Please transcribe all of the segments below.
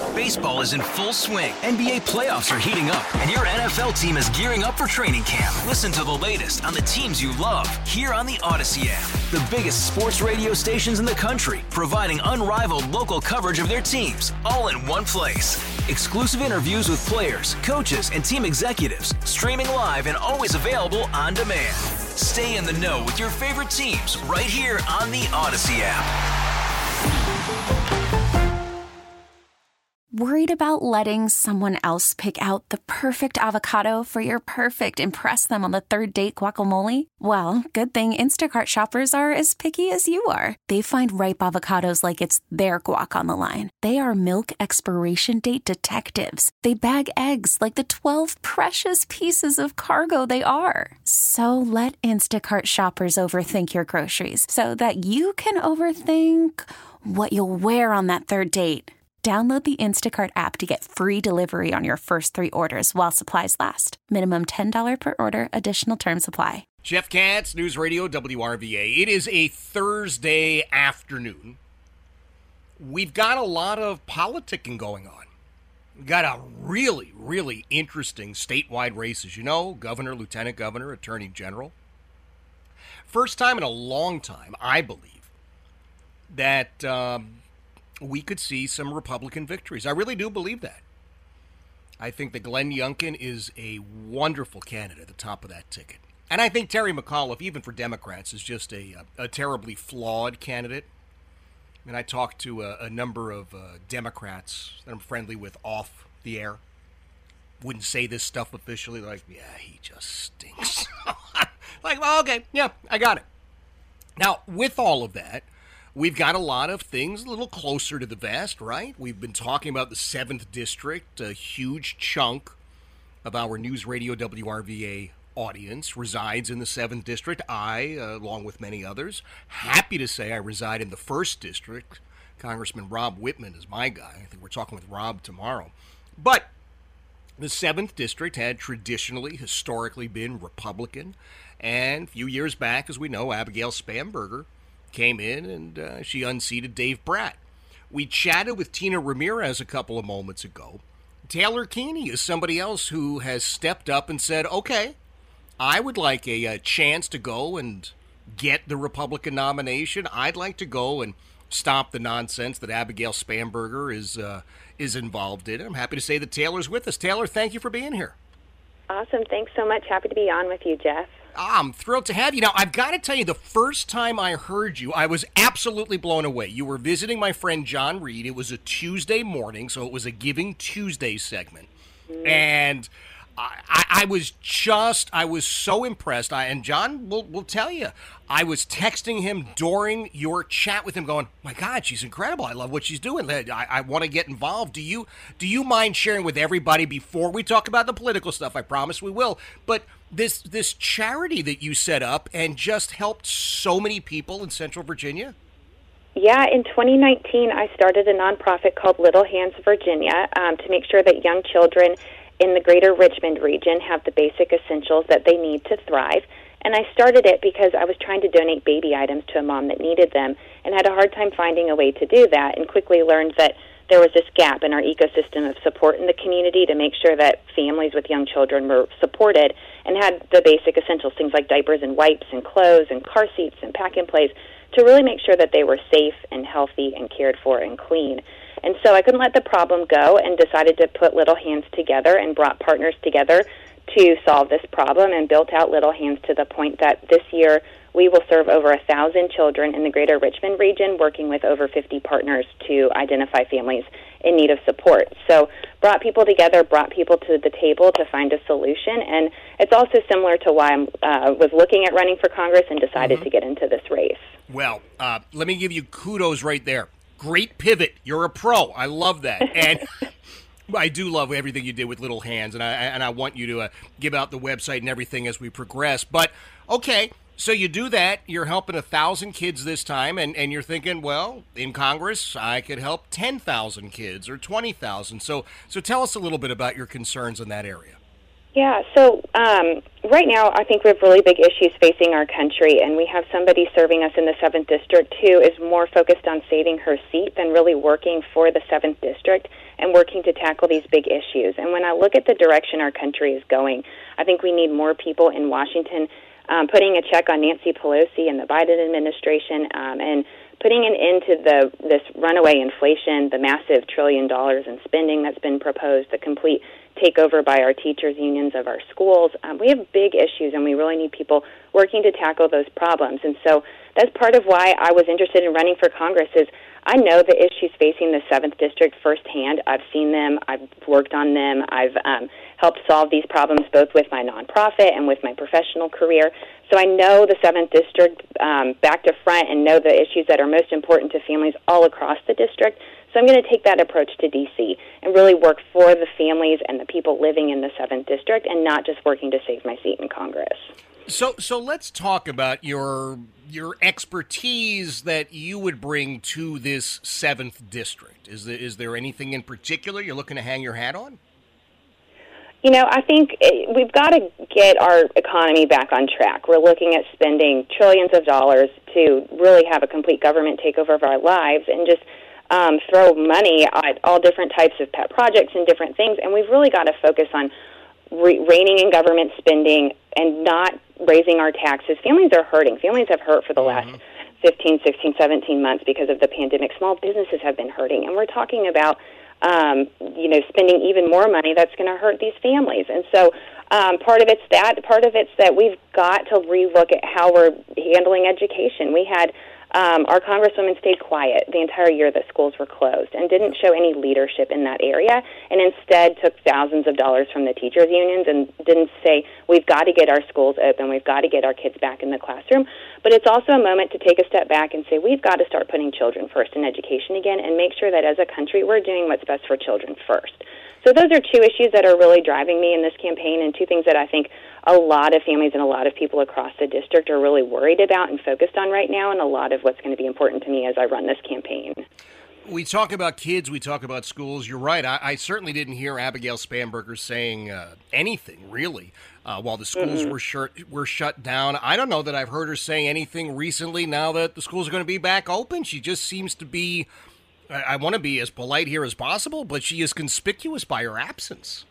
Baseball is in full swing. NBA playoffs are heating up, and your NFL team is gearing up for training camp. Listen to the latest on the teams you love here on the Odyssey app. The biggest sports radio stations in the country, providing unrivaled local coverage of their teams, all in one place. Exclusive interviews with players, coaches, and team executives, streaming live and always available on demand. Stay in the know with your favorite teams right here on the Odyssey app. Worried about letting someone else pick out the perfect avocado for your perfect impress them on the third date guacamole? Well, good thing Instacart shoppers are as picky as you are. They find ripe avocados like it's their guac on the line. They are milk expiration date detectives. They bag eggs like the 12 precious pieces of cargo they are. So let Instacart shoppers overthink your groceries so that you can overthink what you'll wear on that third date. Download the Instacart app to get free delivery on your first 3 orders while supplies last. Minimum $10 per order. Additional terms apply. Jeff Katz, News Radio WRVA. It is a Thursday afternoon. We've got a lot of politicking going on. We've got a really, really interesting statewide race, as you know, governor, lieutenant governor, attorney general. First time in a long time, I believe, that we could see some Republican victories. I really do believe that. I think that Glenn Youngkin is a wonderful candidate at the top of that ticket. And I think Terry McAuliffe, even for Democrats, is just a terribly flawed candidate. I mean, I talked to a number of Democrats that I'm friendly with off the air. Wouldn't say this stuff officially, like, yeah, he just stinks. Like, well, okay, yeah, I got it. Now, with all of that, we've got a lot of things a little closer to the vest, right? We've been talking about the 7th District. A huge chunk of our News Radio WRVA audience resides in the 7th District. I, along with many others, happy to say I reside in the 1st District. Congressman Rob Whitman is my guy. I think we're talking with Rob tomorrow. But the 7th District had traditionally, historically been Republican. And a few years back, as we know, Abigail Spanberger came in and she unseated Dave Bratt. We chatted with Tina Ramirez a couple of moments ago. Taylor Keeney is somebody else who has stepped up and said, okay, I would like a chance to go and get the Republican nomination. I'd like to go and stop the nonsense that Abigail Spanberger is involved in. I'm happy to say that Taylor's with us. Taylor, thank you for being here. Awesome. Thanks so much. Happy to be on with you, Jeff. I'm thrilled to have you. Now, I've got to tell you, the first time I heard you, I was absolutely blown away. You were visiting my friend John Reed. It was a Tuesday morning, so it was a Giving Tuesday segment. And I was so impressed. And John will tell you, I was texting him during your chat with him going, my God, she's incredible. I love what she's doing. I want to get involved. Do you mind sharing with everybody before we talk about the political stuff? I promise we will. But this charity that you set up and just helped so many people in Central Virginia? Yeah, in 2019, I started a nonprofit called Little Hands Virginia to make sure that young children in the greater Richmond region have the basic essentials that they need to thrive. And I started it because I was trying to donate baby items to a mom that needed them and had a hard time finding a way to do that, and quickly learned that there was this gap in our ecosystem of support in the community to make sure that families with young children were supported and had the basic essentials, things like diapers and wipes and clothes and car seats and pack-and-plays, to really make sure that they were safe and healthy and cared for and clean. And so I couldn't let the problem go and decided to put Little Hands together and brought partners together to solve this problem and built out Little Hands to the point that this year we will serve over 1,000 children in the greater Richmond region, working with over 50 partners to identify families in need of support. So brought people together, brought people to the table to find a solution, and it's also similar to why I was looking at running for Congress and decided to get into this race. Well, let me give you kudos right there. Great pivot. You're a pro. I love that. And I do love everything you did with Little Hands, and I want you to give out the website and everything as we progress. But, okay, so you do that. You're helping 1,000 kids this time, and you're thinking, well, in Congress, I could help 10,000 kids or 20,000. So tell us a little bit about your concerns in that area. Yeah, so right now I think we have really big issues facing our country, and we have somebody serving us in the 7th District who is more focused on saving her seat than really working for the 7th District and working to tackle these big issues. And when I look at the direction our country is going, I think we need more people in Washington putting a check on Nancy Pelosi and the Biden administration and putting an end to this runaway inflation, the massive $1 trillion in spending that's been proposed, the complete takeover by our teachers' unions of our schools. We have big issues, and we really need people working to tackle those problems. And so that's part of why I was interested in running for Congress is I know the issues facing the 7th District firsthand. I've seen them. I've worked on them. I've helped solve these problems both with my nonprofit and with my professional career. So I know the 7th District back to front and know the issues that are most important to families all across the district. So I'm going to take that approach to D.C. and really work for the families and the people living in the 7th District and not just working to save my seat in Congress. So let's talk about your expertise that you would bring to this 7th District. Is there anything in particular you're looking to hang your hat on? You know, I think we've got to get our economy back on track. We're looking at spending trillions of dollars to really have a complete government takeover of our lives and just throw money at all different types of pet projects and different things. And we've really got to focus on reining in government spending and not raising our taxes. Families are hurting. Families have hurt for the last 15, 16, 17 months because of the pandemic. Small businesses have been hurting. And we're talking about spending even more money that's going to hurt these families. And so part of it's that. Part of it's that we've got to relook at how we're handling education. We had our Congresswoman stayed quiet the entire year that schools were closed and didn't show any leadership in that area, and instead took thousands of dollars from the teachers' unions and didn't say, we've got to get our schools open, we've got to get our kids back in the classroom. But it's also a moment to take a step back and say, we've got to start putting children first in education again and make sure that as a country we're doing what's best for children first. So those are two issues that are really driving me in this campaign, and two things that I think a lot of families and a lot of people across the district are really worried about and focused on right now, and a lot of what's going to be important to me as I run this campaign. We talk about kids, we talk about schools. You're right. I certainly didn't hear Abigail Spanberger saying anything, really, while the schools were shut down. I don't know that I've heard her say anything recently now that the schools are going to be back open. She just seems to be, I want to be as polite here as possible, but she is conspicuous by her absence.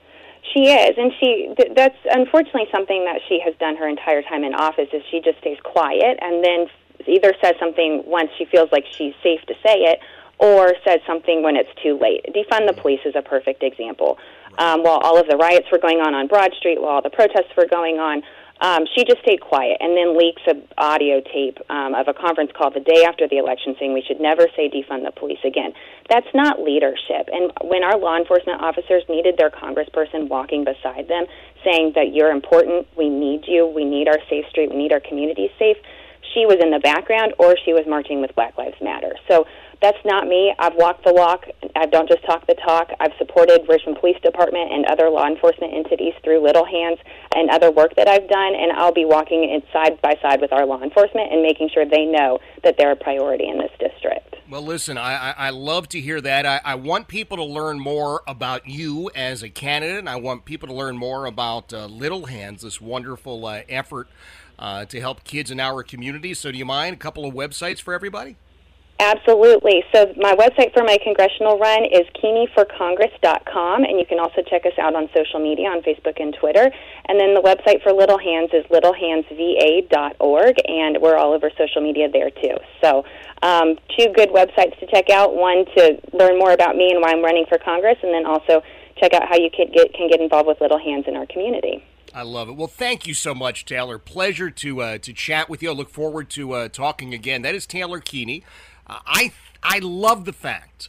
She is, and that's unfortunately something that she has done her entire time in office, is she just stays quiet and then either says something once she feels like she's safe to say it, or says something when it's too late. Defund the police is a perfect example. While all of the riots were going on Broad Street, while all the protests were going on, she just stayed quiet and then leaks an audio tape of a conference call the day after the election saying we should never say defund the police again. That's not leadership. And when our law enforcement officers needed their congressperson walking beside them saying that you're important, we need you, we need our safe street, we need our communities safe, she was in the background or she was marching with Black Lives Matter. So that's not me. I've walked the walk. I don't just talk the talk. I've supported Richmond Police Department and other law enforcement entities through Little Hands and other work that I've done, and I'll be walking it side by side with our law enforcement and making sure they know that they're a priority in this district. Well, listen, I love to hear that. I want people to learn more about you as a candidate, and I want people to learn more about Little Hands, this wonderful effort to help kids in our community. So do you mind a couple of websites for everybody? Absolutely. So my website for my congressional run is KeeneyForCongress.com, and you can also check us out on social media on Facebook and Twitter. And then the website for Little Hands is littlehandsva.org, and we're all over social media there too. So two good websites to check out, one to learn more about me and why I'm running for Congress, and then also check out how you can get involved with Little Hands in our community. I love it. Well, thank you so much, Taylor. Pleasure to chat with you. I look forward to talking again. That is Taylor Keeney. I love the fact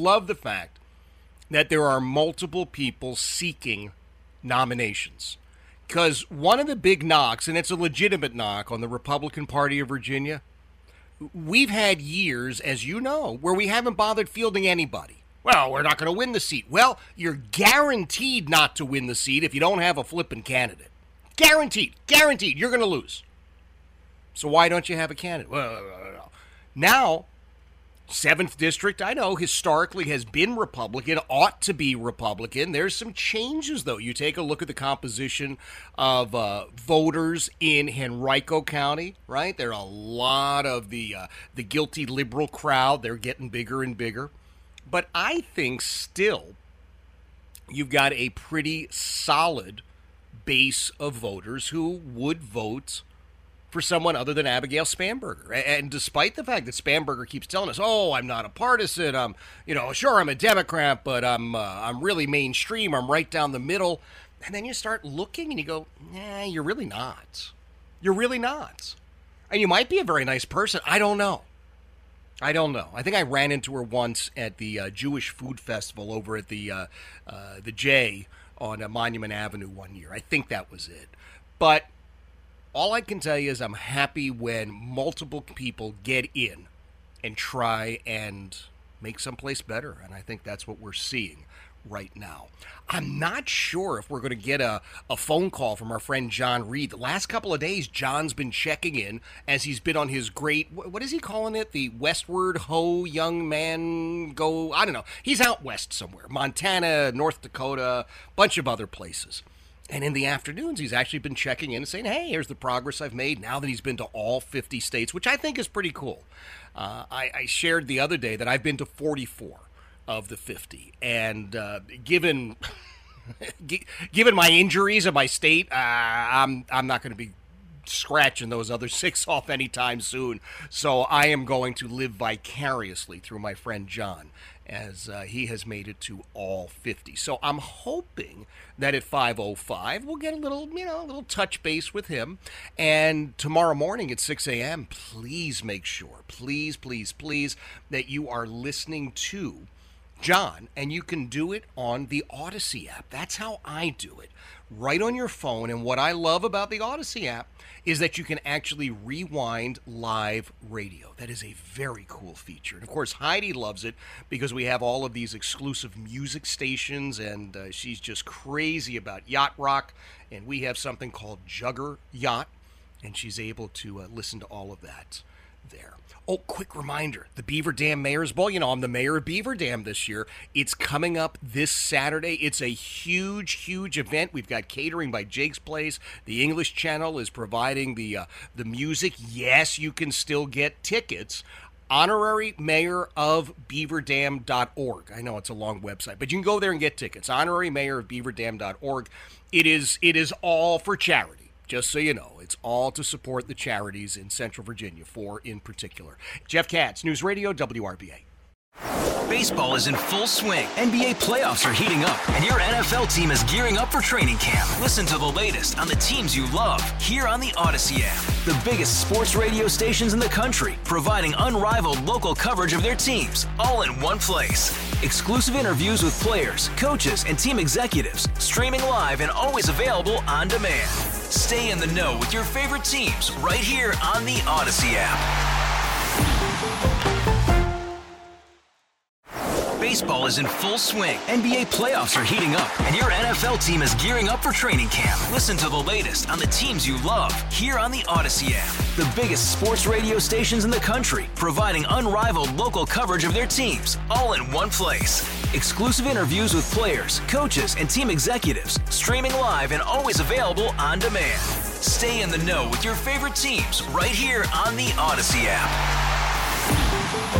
that there are multiple people seeking nominations. Because one of the big knocks, and it's a legitimate knock on the Republican Party of Virginia, we've had years, as you know, where we haven't bothered fielding anybody. Well, we're not going to win the seat. Well, you're guaranteed not to win the seat if you don't have a flipping candidate. Guaranteed. Guaranteed. You're going to lose. So why don't you have a candidate? Well, now, 7th District, I know, historically has been Republican, ought to be Republican. There's some changes, though. You take a look at the composition of voters in Henrico County, right? There are a lot of the guilty liberal crowd. They're getting bigger and bigger. But I think still you've got a pretty solid base of voters who would vote for someone other than Abigail Spanberger. And despite the fact that Spanberger keeps telling us, oh, I'm not a partisan, sure, I'm a Democrat, but I'm really mainstream, I'm right down the middle. And then you start looking and you go, nah, you're really not. You're really not. And you might be a very nice person. I don't know. I think I ran into her once at the Jewish Food Festival over at the J on Monument Avenue one year. I think that was it. But all I can tell you is I'm happy when multiple people get in and try and make someplace better. And I think that's what we're seeing right now. I'm not sure if we're going to get a phone call from our friend John Reed. The last couple of days, John's been checking in as he's been on his great, what is he calling it? The Westward Ho Young Man Go, I don't know. He's out west somewhere. Montana, North Dakota, bunch of other places. And in the afternoons, he's actually been checking in and saying, hey, here's the progress I've made now that he's been to all 50 states, which I think is pretty cool. I shared the other day that I've been to 44 of the 50. And given my injuries and my state, I'm not going to be scratching those other 6 off anytime soon. So I am going to live vicariously through my friend John, as he has made it to all 50. So I'm hoping that at 5:05 we'll get a little touch base with him. And tomorrow morning at 6 a.m., please make sure, please, that you are listening to John, and you can do it on the Odyssey app. That's how I do it, right on your phone. And what I love about the Odyssey app is that you can actually rewind live radio. That is a very cool feature. And of course, Heidi loves it because we have all of these exclusive music stations, and she's just crazy about yacht rock. And we have something called Jugger Yacht, and she's able to listen to all of that there. Oh, quick reminder, the Beaver Dam Mayor's Bowl. I'm the mayor of Beaver Dam this year. It's coming up this Saturday. It's a huge event. We've got catering by Jake's Place. The English Channel is providing the music. Yes, you can still get tickets. Honorary Mayor of BeaverDam.org. I know it's a long website, but you can go there and get tickets. Honorary Mayor of BeaverDam.org. It is all for charity. Just so you know, it's all to support the charities in Central Virginia, 4 in particular. Jeff Katz, News Radio, WRVA. Baseball is in full swing. NBA playoffs are heating up, and your NFL team is gearing up for training camp. Listen to the latest on the teams you love here on the Odyssey app. The biggest sports radio stations in the country, providing unrivaled local coverage of their teams, all in one place. Exclusive interviews with players, coaches, and team executives, streaming live and always available on demand. Stay in the know with your favorite teams right here on the Odyssey app. Baseball is in full swing. NBA playoffs are heating up, and your NFL team is gearing up for training camp. Listen to the latest on the teams you love here on the Odyssey app. The biggest sports radio stations in the country, providing unrivaled local coverage of their teams, all in one place. Exclusive interviews with players, coaches, and team executives, streaming live and always available on demand. Stay in the know with your favorite teams right here on the Odyssey app.